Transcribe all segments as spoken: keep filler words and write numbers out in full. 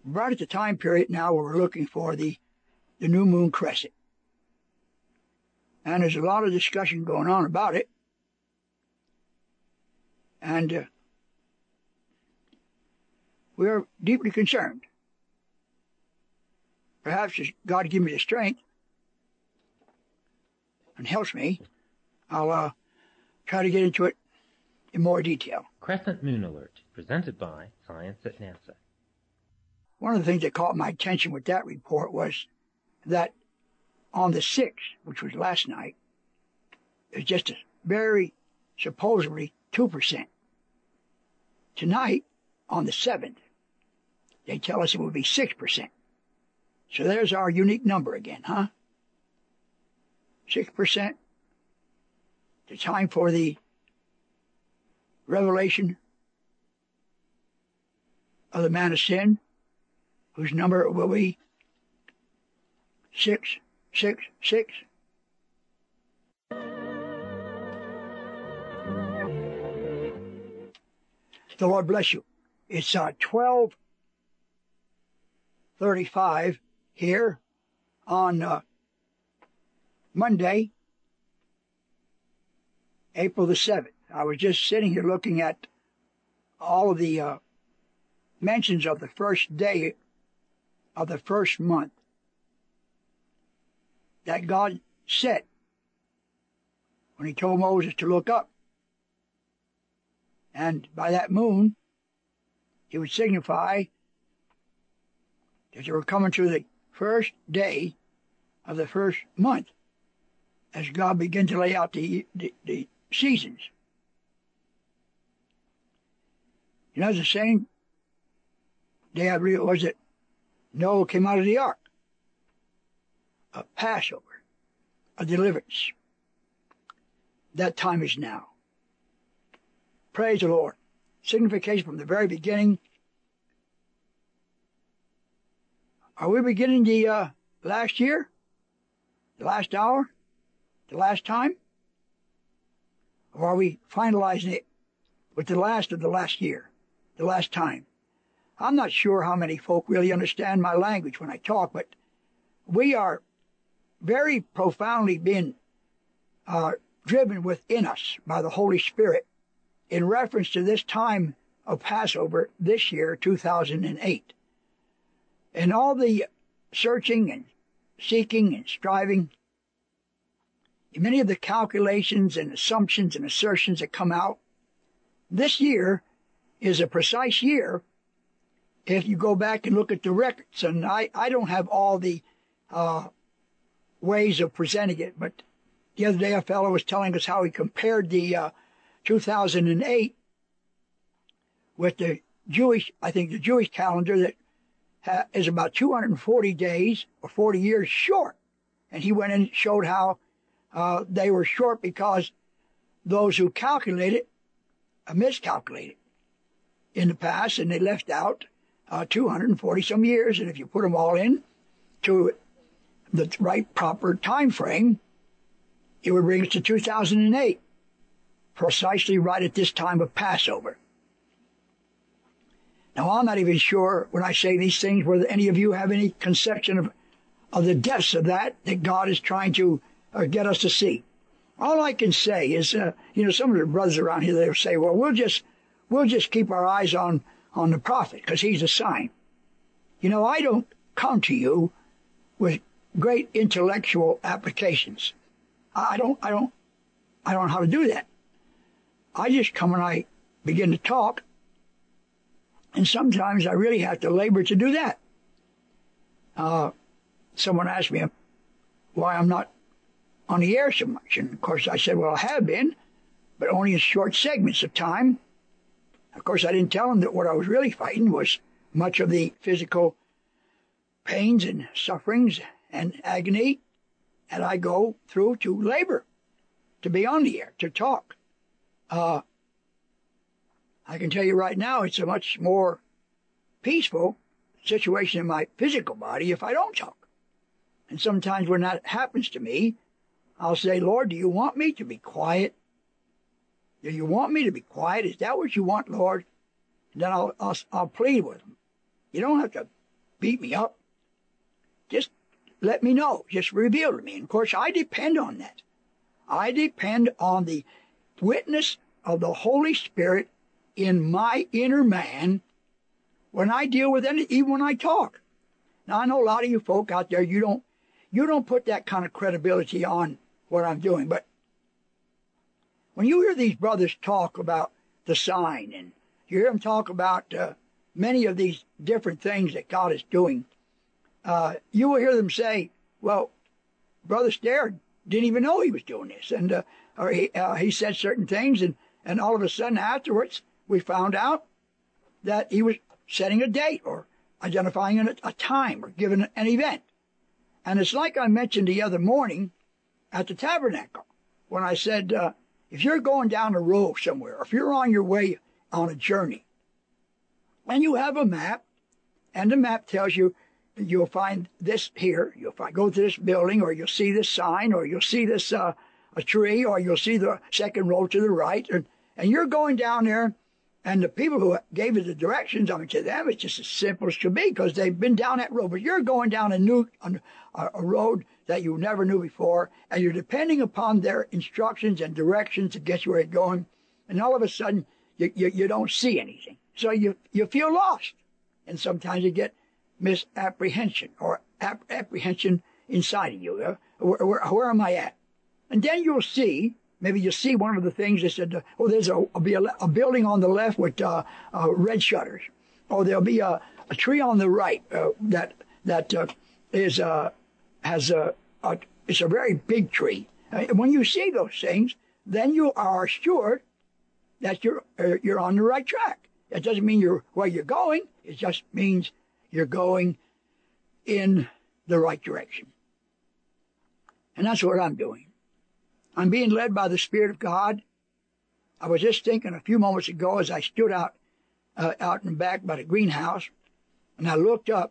right at the time period now where we're looking for the, the new moon crescent. And there's a lot of discussion going on about it. And uh, we are deeply concerned. Perhaps if God gives me the strength and helps me, I'll uh, try to get into it in more detail. Crescent Moon Alert, presented by Science at NASA. One of the things that caught my attention with that report was that on the sixth, which was last night, it's just a very supposedly two percent. Tonight, on the seventh, they tell us it will be six percent. So there's our unique number again, huh? six percent. The time for the revelation of the man of sin, whose number will be six, six, six. The Lord bless you. It's uh, twelve thirty-five here on uh, Monday, April the seventh. I was just sitting here looking at all of the uh, mentions of the first day of the first month that God set when he told Moses to look up. And by that moon, it would signify that they were coming to the first day of the first month as God began to lay out the, the, the seasons. You know, it's the same day I believe it was that Noah came out of the ark. A Passover, a deliverance. That time is now. Praise the Lord. Signification from the very beginning. Are we beginning the uh, last year? The last hour? The last time? Or are we finalizing it with the last of the last year? The last time? I'm not sure how many folk really understand my language when I talk, but we are very profoundly being uh, driven within us by the Holy Spirit in reference to this time of Passover this year, two thousand eight. And all the searching and seeking and striving, many of the calculations and assumptions and assertions that come out, this year is a precise year if you go back and look at the records. And I, I don't have all the uh, ways of presenting it, but the other day a fellow was telling us how he compared the uh, two thousand eight with the Jewish, I think the Jewish calendar that ha- is about two hundred forty days or forty years short. And he went and showed how uh, they were short because those who calculated uh, miscalculated in the past, and they left out uh, two hundred forty some years. And if you put them all in to the right proper time frame, it would bring us to two thousand eight, precisely right at this time of Passover. Now, I'm not even sure when I say these things whether any of you have any conception of, of the depths of that that God is trying to uh, get us to see. All I can say is, uh, you know, some of the brothers around here, they'll say, well, we'll just we'll just keep our eyes on, on the prophet because he's a sign. You know, I don't come to you with great intellectual applications. I don't, I don't, I don't know how to do that. I just come and I begin to talk, and sometimes I really have to labor to do that. Uh, someone asked me why I'm not on the air so much, and of course I said, well, I have been, but only in short segments of time. Of course, I didn't tell them that what I was really fighting was much of the physical pains and sufferings and agony that I go through to labor, to be on the air, to talk. Uh, I can tell you right now, it's a much more peaceful situation in my physical body if I don't talk. And sometimes when that happens to me, I'll say, Lord, do you want me to be quiet? Do you want me to be quiet? Is that what you want, Lord? And then I'll, I'll, I'll plead with him. You don't have to beat me up. Just let me know. Just reveal to me. And of course, I depend on that. I depend on the witness of the Holy Spirit in my inner man when I deal with any, even when I talk. Now, I know a lot of you folk out there, you don't, you don't put that kind of credibility on what I'm doing. But when you hear these brothers talk about the sign, and you hear them talk about uh, many of these different things that God is doing, uh, you will hear them say, well, Brother Stair didn't even know he was doing this. And uh, or he, uh, he said certain things, and, and all of a sudden afterwards, we found out that he was setting a date or identifying a, a time or giving an event. And it's like I mentioned the other morning at the tabernacle when I said, uh, if you're going down a road somewhere, or if you're on your way on a journey, and you have a map, and the map tells you you'll find this here, you'll find, go to this building, or you'll see this sign, or you'll see this uh, a tree, or you'll see the second road to the right, and, and you're going down there, and the people who gave you the directions, I mean, to them, it's just as simple as could be, because they've been down that road. But you're going down a new a, a road that you never knew before, and you're depending upon their instructions and directions to get you where you're going, and all of a sudden, you, you, you don't see anything. So you, you feel lost, and sometimes you get misapprehension or ap- apprehension inside of you. Uh, where, where, where am I at? And then you'll see, maybe you'll see one of the things that said, uh, oh, there's a, a, a building on the left with uh, uh, red shutters. Or there'll be a, a tree on the right uh, that that uh, is uh, has a, a it's a very big tree. Uh, when you see those things, then you are assured that you're uh, you're on the right track. It doesn't mean you're where you're going. It just means you're going in the right direction. And that's what I'm doing. I'm being led by the Spirit of God. I was just thinking a few moments ago as I stood out uh, out in back by the greenhouse, and I looked up,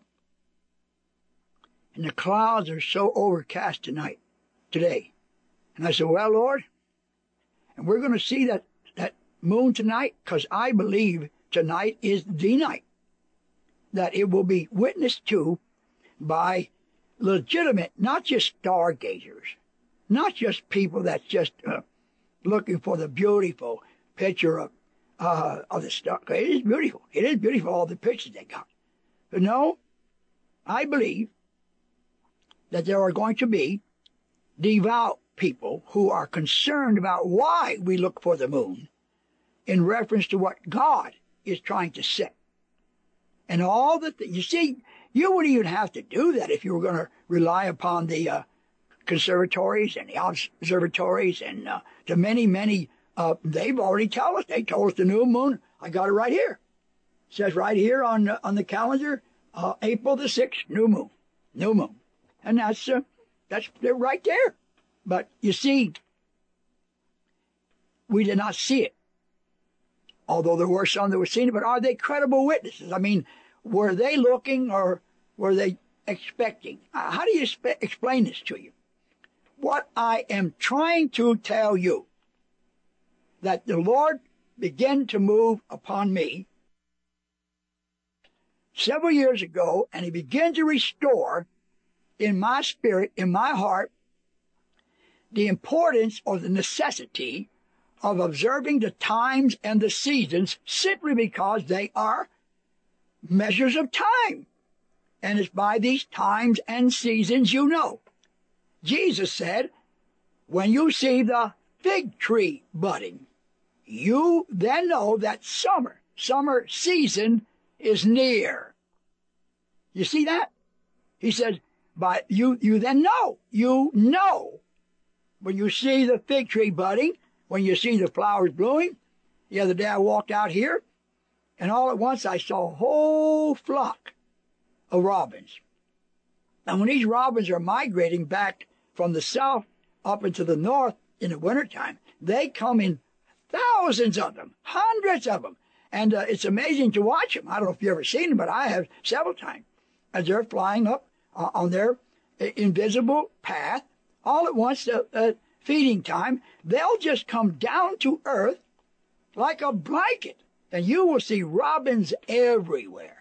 and the clouds are so overcast tonight, today. And I said, well, Lord, and we're going to see that, that moon tonight, because I believe tonight is the night that it will be witnessed to by legitimate, not just stargazers, not just people that's just uh, looking for the beautiful picture of uh, of the star. It is beautiful. It is beautiful, all the pictures they got. But no, I believe that there are going to be devout people who are concerned about why we look for the moon in reference to what God is trying to say. And all that, you see, you wouldn't even have to do that if you were going to rely upon the uh, conservatories and the observatories and uh, the many, many, uh, they've already told us, they told us the new moon, I got it right here. It says right here on, uh, on the calendar, uh, April the sixth, new moon, new moon. And that's, uh, that's, they're right there. But you see, we did not see it. Although there were some that were seen it, but are they credible witnesses? I mean, were they looking or were they expecting? Uh, how do you spe- explain this to you? What I am trying to tell you, that the Lord began to move upon me several years ago, and He began to restore in my spirit, in my heart, the importance or the necessity of observing the times and the seasons simply because they are measures of time. And it's by these times and seasons you know. Jesus said, when you see the fig tree budding, you then know that summer, summer season is near. You see that? He says, but you, you then know, you know, when you see the fig tree budding, when you see the flowers blooming. The other day I walked out here, and all at once I saw a whole flock of robins. And when these robins are migrating back from the south up into the north in the wintertime, they come in thousands of them, hundreds of them. And uh, it's amazing to watch them. I don't know if you've ever seen them, but I have several times. As they're flying up uh, on their invisible path, all at once, uh, uh, feeding time, they'll just come down to earth like a blanket. And you will see robins everywhere.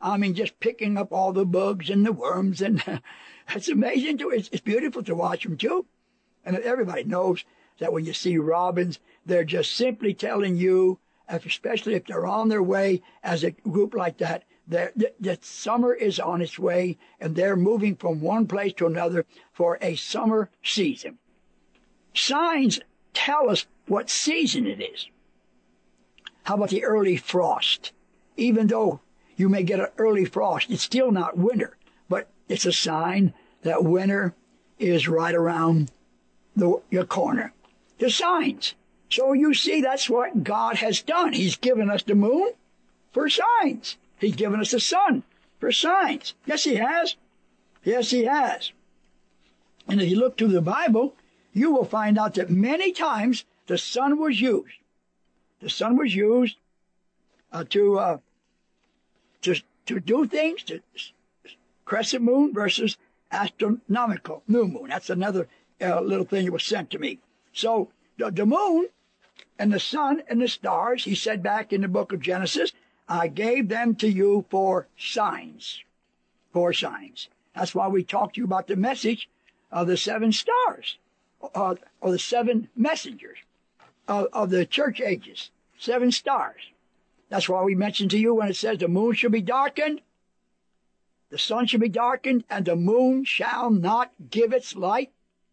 I mean, just picking up all the bugs and the worms, and it's amazing too. It's, it's beautiful to watch them too. And everybody knows that when you see robins, they're just simply telling you, especially if they're on their way as a group like that, that, that summer is on its way, and they're moving from one place to another for a summer season. Signs tell us what season it is. How about the early frost? Even though you may get an early frost, it's still not winter, but it's a sign that winter is right around the, your corner. The signs. So you see, that's what God has done. He's given us the moon for signs. He's given us the sun for signs. Yes, he has. Yes, he has. And if you look through the Bible, you will find out that many times the sun was used. The sun was used uh, to, uh, to to do things, to crescent moon versus astronomical new moon. That's another uh, little thing that was sent to me. So the, the moon and the sun and the stars, he said back in the book of Genesis, I gave them to you for signs. For signs. That's why we talked to you about the message of the seven stars, uh, or the seven messengers of, of the church ages. Seven stars. That's why we mentioned to you when it says the moon shall be darkened, the sun shall be darkened, and the moon shall not give its light,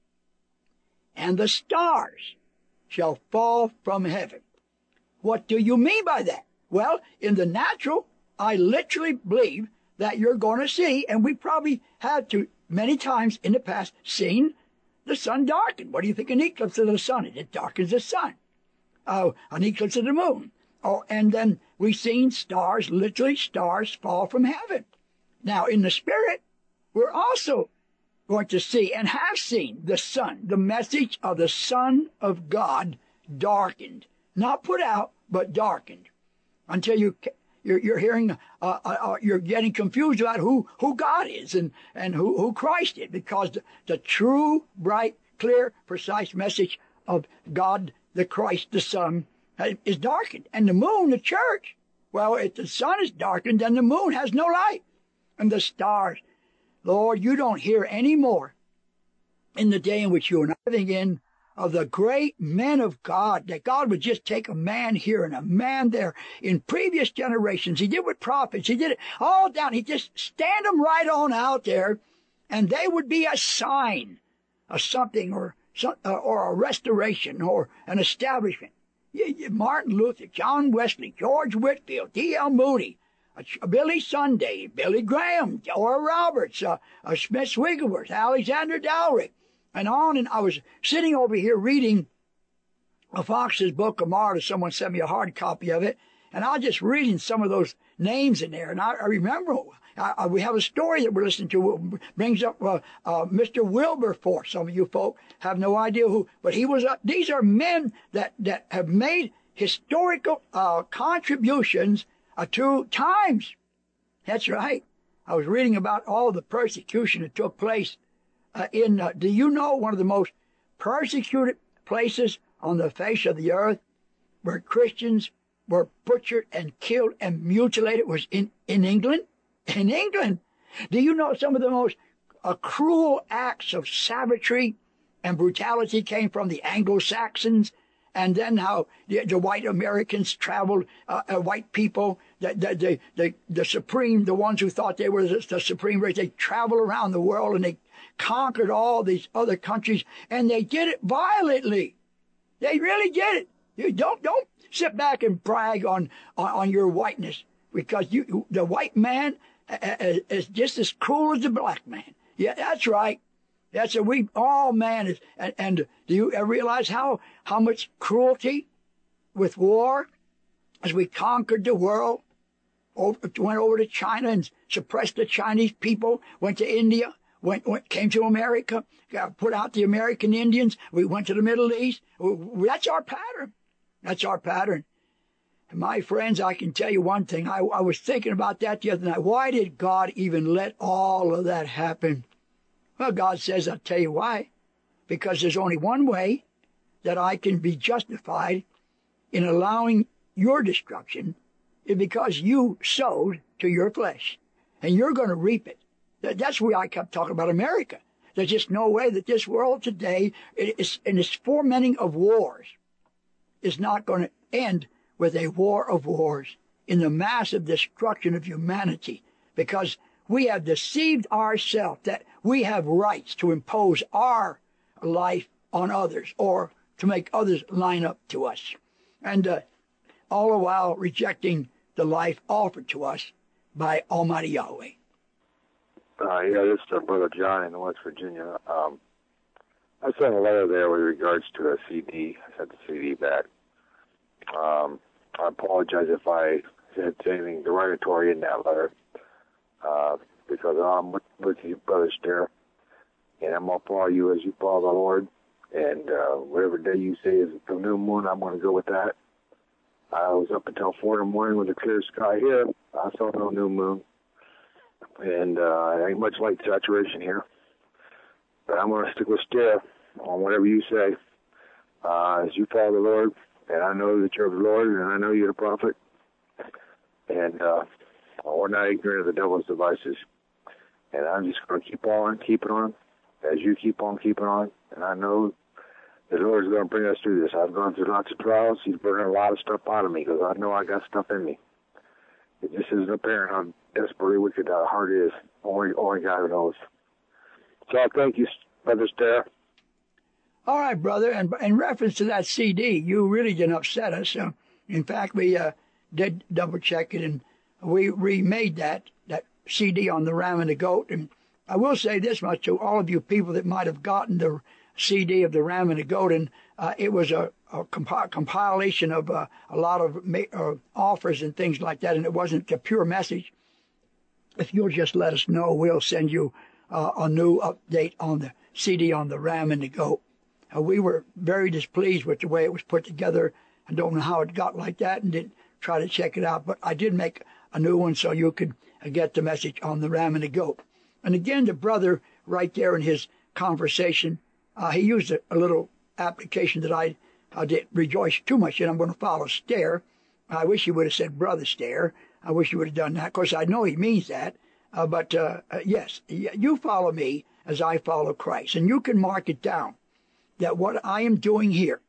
and the stars shall fall from heaven. What do you mean by that? Well, in the natural, I literally believe that you're going to see, and we probably have to many times in the past seen the sun darken. What do you think an eclipse of the sun is? It darkens the sun. Uh, an eclipse of the moon. Oh, and then we've seen stars, literally stars, fall from heaven. Now, in the spirit, we're also going to see and have seen the sun, the message of the Son of God, darkened. Not put out, but darkened. Until you, you're, you're hearing, uh, uh, you're getting confused about who, who God is and, and who, who Christ is, because the, the true, bright, clear, precise message of God, the Christ, the Son, is darkened. And the moon, the church, well, if the sun is darkened, then the moon has no light. And the stars, Lord, you don't hear any more in the day in which you are living in of the great men of God, that God would just take a man here and a man there. In previous generations, he did with prophets, he did it all down. He just stand them right on out there, and they would be a sign of something, or some, or a restoration, or an establishment. Martin Luther, John Wesley, George Whitefield, D L Moody, uh, Billy Sunday, Billy Graham, Oral Roberts, uh, uh, Smith Wigglesworth, Alexander Dowrick, and on. And I was sitting over here reading a Fox's Book of Martyrs. Someone sent me a hard copy of it, and I was just reading some of those names in there. And I, I remember I, I, we have a story that we're listening to, brings up uh, uh, Mister Wilberforce. Some of you folk have no idea who, but he was. Uh, these are men that that have made historical uh, contributions uh, to times. That's right. I was reading about all the persecution that took place uh, in. Uh, do you know one of the most persecuted places on the face of the earth, where Christians were butchered and killed and mutilated, was in, in England? In England. Do you know some of the most uh, cruel acts of savagery and brutality came from the Anglo-Saxons? And then how the, the white Americans traveled, uh, uh, white people, the, the, the, the, the supreme, the ones who thought they were the, the supreme race, they traveled around the world and they conquered all these other countries, and they did it violently. They really did it. You don't, don't sit back and brag on, on, on your whiteness, because you, the white man is just as cruel as the black man. Yeah, that's right. That's a we all man is. And, and do you ever realize how how much cruelty with war, as we conquered the world, over, went over to China and suppressed the Chinese people, went to India, went, went came to America, got put out the American Indians. We went to the Middle East. That's our pattern. That's our pattern. And my friends, I can tell you one thing. I, I was thinking about that the other night. Why did God even let all of that happen? Well, God says, I'll tell you why. Because there's only one way that I can be justified in allowing your destruction, is because you sowed to your flesh, and you're going to reap it. That's why I kept talking about America. There's just no way that this world today, is, in its fomenting of wars, is not going to end with a war of wars in the massive destruction of humanity, because we have deceived ourselves that we have rights to impose our life on others or to make others line up to us, and uh, all the while rejecting the life offered to us by Almighty Yahweh. Uh, yeah, this is uh, Brother John in West Virginia. Um, I sent a letter there with regards to a C D. I sent the C D back. Um, I apologize if I said anything derogatory in that letter, uh, because I'm with, with you, Brother Stair, and I'm going to follow you as you follow the Lord. And uh, whatever day you say is the new moon, I'm going to go with that. I was up until four in the morning with a clear sky here. I saw no new moon. And uh, ain't much light saturation here. But I'm going to stick with Stair on whatever you say. Uh, as you follow the Lord, and I know that you're the Lord, and I know you're the prophet. And uh, we're not ignorant of the devil's devices. And I'm just going to keep on, keeping on, as you keep on keeping on. And I know the Lord is going to bring us through this. I've gone through lots of trials. He's burning a lot of stuff out of me because I know I got stuff in me. It just isn't apparent how desperately wicked our heart is. Only, only God knows. So I thank you, Brother Stair. All right, brother. And in reference to that C D, you really didn't upset us. Uh, in fact, we uh, did double check it, and we remade that that C D on the ram and the goat. And I will say this much to all of you people that might have gotten the C D of the ram and the goat, and uh, it was a, a compi- compilation of uh, a lot of ma- uh, offers and things like that, and it wasn't a pure message. If you'll just let us know, we'll send you uh, a new update on the C D on the ram and the goat. Uh, we were very displeased with the way it was put together. I don't know how it got like that, and didn't try to check it out, but I did make a new one so you could uh, get the message on the ram and the goat. And again, the brother right there in his conversation, uh, he used a, a little application that I uh, didn't rejoice too much in. I'm going to follow Stair. I wish he would have said Brother Stair. I wish he would have done that. Of course, I know he means that. Uh, but, uh, uh, yes, you follow me as I follow Christ. And you can mark it down that what I am doing here,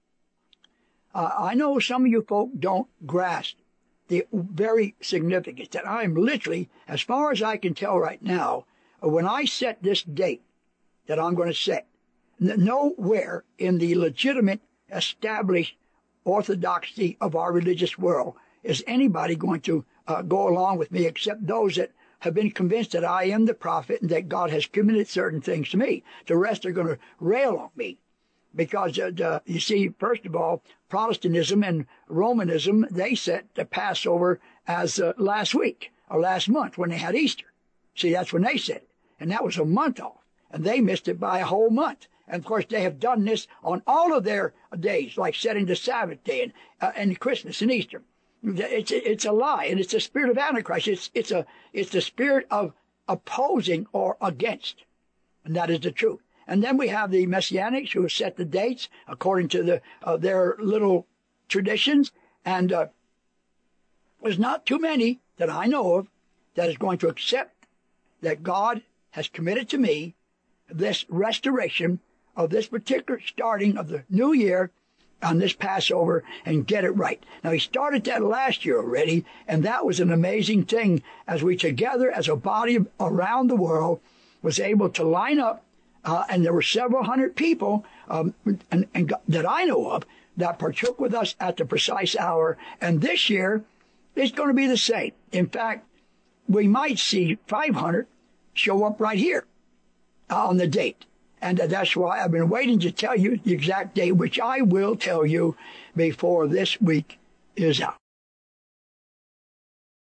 uh, I know some of you folk don't grasp the very significance that I am literally, as far as I can tell right now, uh, when I set this date that I'm going to set, n- nowhere in the legitimate, established orthodoxy of our religious world is anybody going to uh, go along with me except those that have been convinced that I am the prophet and that God has committed certain things to me. The rest are going to rail on me because, uh, the, you see, first of all, Protestantism and Romanism, they set the Passover as uh, last week or last month when they had Easter. See, that's when they said it. And that was a month off. And they missed it by a whole month. And, of course, they have done this on all of their days, like setting the Sabbath day and, uh, and Christmas and Easter. It's a, it's a lie, and it's the spirit of Antichrist. It's it's a it's the spirit of opposing or against, and that is the truth. And then we have the Messianics who have set the dates according to the uh, their little traditions, and uh, there's not too many that I know of that is going to accept that God has committed to me this restoration of this particular starting of the new year on this Passover and get it right. Now, he started that last year already, and that was an amazing thing as we together as a body around the world was able to line up, uh, and there were several hundred people um, and, and that I know of that partook with us at the precise hour, and this year it's going to be the same. In fact, we might see five hundred show up right here uh, on the date. And that's why I've been waiting to tell you the exact date, which I will tell you before this week is out.